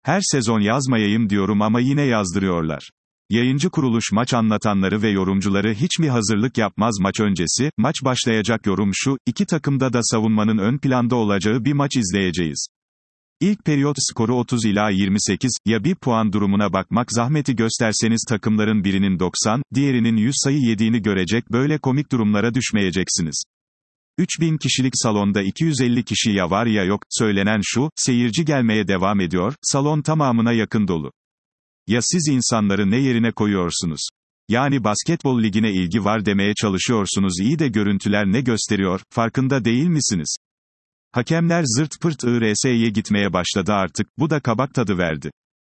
Her sezon yazmayayım diyorum ama yine yazdırıyorlar. Yayıncı kuruluş maç anlatanları ve yorumcuları hiç mi hazırlık yapmaz maç öncesi, maç başlayacak yorum şu, iki takımda da savunmanın ön planda olacağı bir maç izleyeceğiz. İlk periyot skoru 30 ila 28, ya bir puan durumuna bakmak zahmeti gösterseniz takımların birinin 90, diğerinin 100 sayı yediğini görecek böyle komik durumlara düşmeyeceksiniz. 3000 kişilik salonda 250 kişi ya var ya yok, söylenen şu, seyirci gelmeye devam ediyor, salon tamamına yakın dolu. Ya siz insanları ne yerine koyuyorsunuz? Yani basketbol ligine ilgi var demeye çalışıyorsunuz, iyi de görüntüler ne gösteriyor, farkında değil misiniz? Hakemler zırt pırt IRS'ye gitmeye başladı artık, bu da kabak tadı verdi.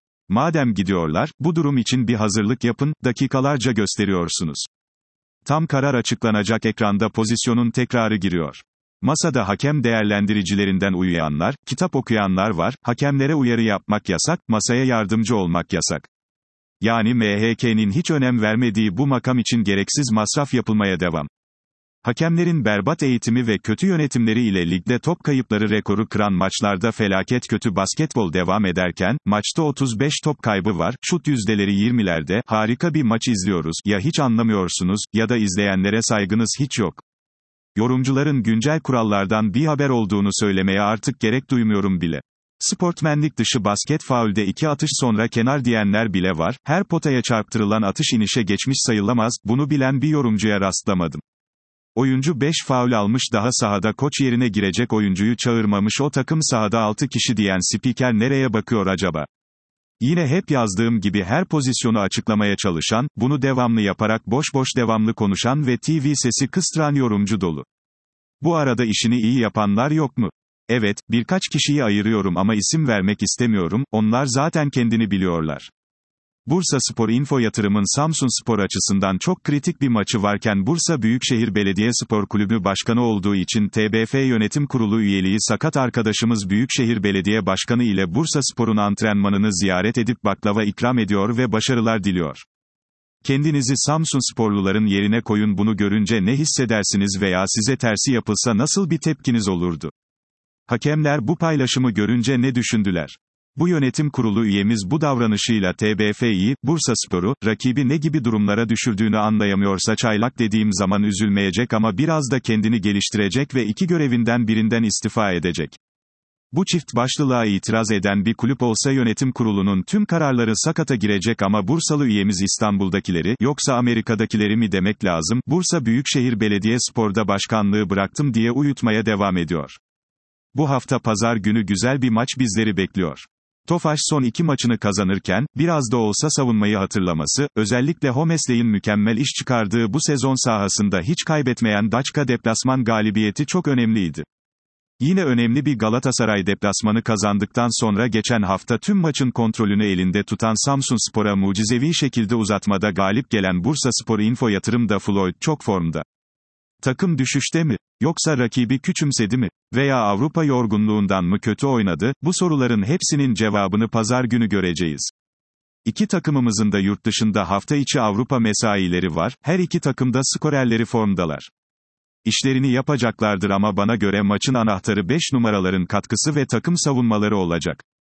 Madem gidiyorlar, bu durum için bir hazırlık yapın, dakikalarca gösteriyorsunuz. Tam karar açıklanacak ekranda pozisyonun tekrarı giriyor. Masada hakem değerlendiricilerinden uyuyanlar, kitap okuyanlar var, hakemlere uyarı yapmak yasak, masaya yardımcı olmak yasak. Yani MHK'nin hiç önem vermediği bu makam için gereksiz masraf yapılmaya devam. Hakemlerin berbat eğitimi ve kötü yönetimleri ile ligde top kayıpları rekoru kıran maçlarda felaket kötü basketbol devam ederken, maçta 35 top kaybı var, şut yüzdeleri 20'lerde, harika bir maç izliyoruz, ya hiç anlamıyorsunuz, ya da izleyenlere saygınız hiç yok. Yorumcuların güncel kurallardan bir haber olduğunu söylemeye artık gerek duymuyorum bile. Sportmenlik dışı basket faulde 2 atış sonra kenar diyenler bile var, her potaya çarptırılan atış inişe geçmiş sayılamaz, bunu bilen bir yorumcuya rastlamadım. Oyuncu 5 faul almış daha sahada koç yerine girecek oyuncuyu çağırmamış o takım sahada 6 kişi diyen spiker nereye bakıyor acaba? Yine hep yazdığım gibi her pozisyonu açıklamaya çalışan, bunu devamlı yaparak boş boş devamlı konuşan ve TV sesi kıstıran yorumcu dolu. Bu arada işini iyi yapanlar yok mu? Evet, birkaç kişiyi ayırıyorum ama isim vermek istemiyorum, onlar zaten kendini biliyorlar. Bursaspor Info Yatırım'ın Samsunspor açısından çok kritik bir maçı varken Bursa Büyükşehir Belediyespor Kulübü Başkanı olduğu için TBF Yönetim Kurulu üyeliği sakat arkadaşımız Büyükşehir Belediye Başkanı ile Bursaspor'un antrenmanını ziyaret edip baklava ikram ediyor ve başarılar diliyor. Kendinizi Samsunsporluların yerine koyun, bunu görünce ne hissedersiniz veya size tersi yapılsa nasıl bir tepkiniz olurdu? Hakemler bu paylaşımı görünce ne düşündüler? Bu yönetim kurulu üyemiz bu davranışıyla TBF'yi, Bursaspor'u, rakibi ne gibi durumlara düşürdüğünü anlayamıyorsa çaylak dediğim zaman üzülmeyecek ama biraz da kendini geliştirecek ve 2 görevinden birinden istifa edecek. Bu çift başlılığa itiraz eden bir kulüp olsa yönetim kurulunun tüm kararları sakata girecek ama Bursalı üyemiz İstanbul'dakileri, yoksa Amerika'dakileri mi demek lazım, Bursa Büyükşehir Belediyespor'da başkanlığı bıraktım diye uyutmaya devam ediyor. Bu hafta pazar günü güzel bir maç bizleri bekliyor. Tofaş son 2 maçını kazanırken, biraz da olsa savunmayı hatırlaması, özellikle Homesley'in mükemmel iş çıkardığı bu sezon sahasında hiç kaybetmeyen Daçka deplasman galibiyeti çok önemliydi. Yine önemli bir Galatasaray deplasmanı kazandıktan sonra geçen hafta tüm maçın kontrolünü elinde tutan Samsunspor'a mucizevi şekilde uzatmada galip gelen Bursaspor Info Yatırım'da Floyd çok formda. Takım düşüşte mi? Yoksa rakibi küçümsedi mi? Veya Avrupa yorgunluğundan mı kötü oynadı? Bu soruların hepsinin cevabını pazar günü göreceğiz. İki takımımızın da yurt dışında hafta içi Avrupa mesaileri var, her iki takım da skorerleri formdalar. İşlerini yapacaklardır ama bana göre maçın anahtarı 5 numaraların katkısı ve takım savunmaları olacak.